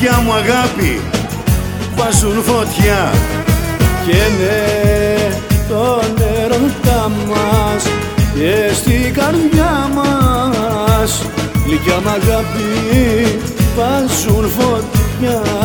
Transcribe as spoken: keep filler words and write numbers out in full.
μάτια μου αγάπη βάζουν φωτιά. Και ναι, τον έρωτα μας και στην καρδιά μας γλυκιά μ' αγάπη βάζουν φωτιά.